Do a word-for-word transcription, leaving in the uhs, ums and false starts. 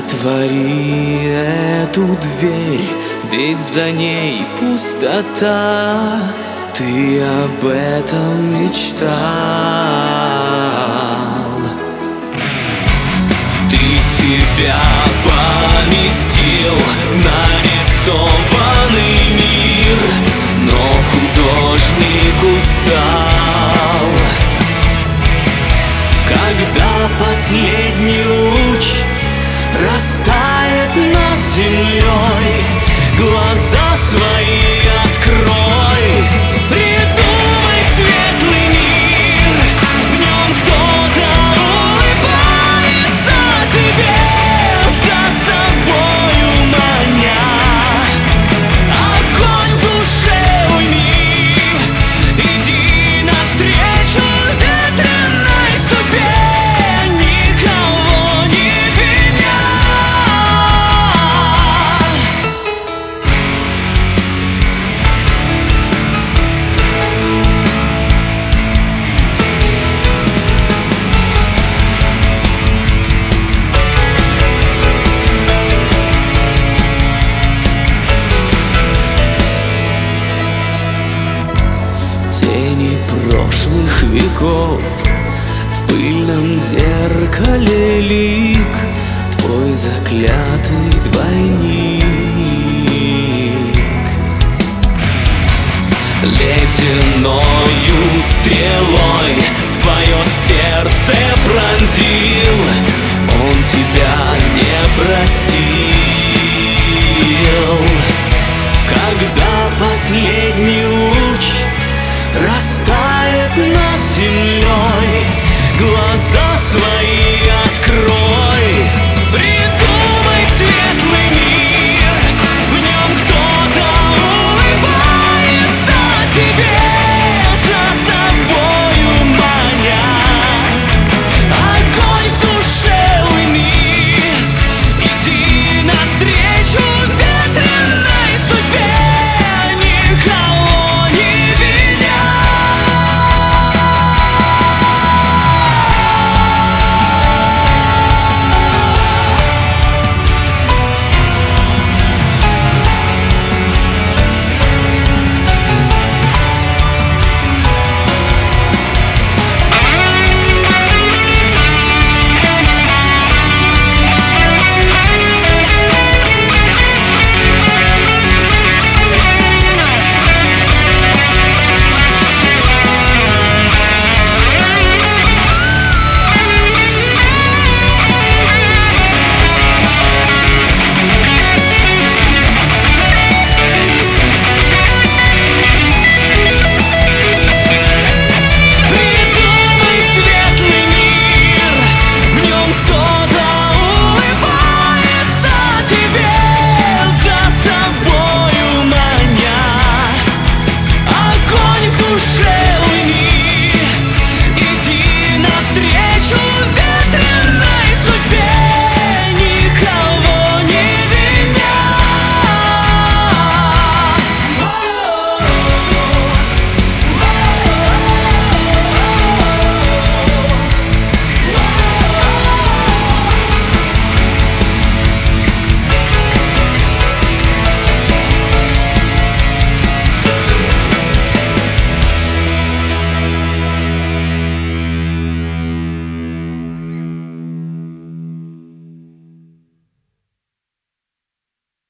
Отвори эту дверь, ведь за ней пустота. Ты об этом мечтал. Ты себя поместил в нарисованный мир, но художник устал. Когда последний луч растает над землей, глаза свои открой. Придумай светлый мир, в нем кто-то улыбается тебе, за собою маня. Огонь в душе уйми, иди навстречу ветреной судьбе. Тени прошлых веков в пыльном зеркале лик, твой заклятый двойник. Ледяною стрелой твое сердце пронзил, он тебя не простил. Когда последний луч растает над землей, глаза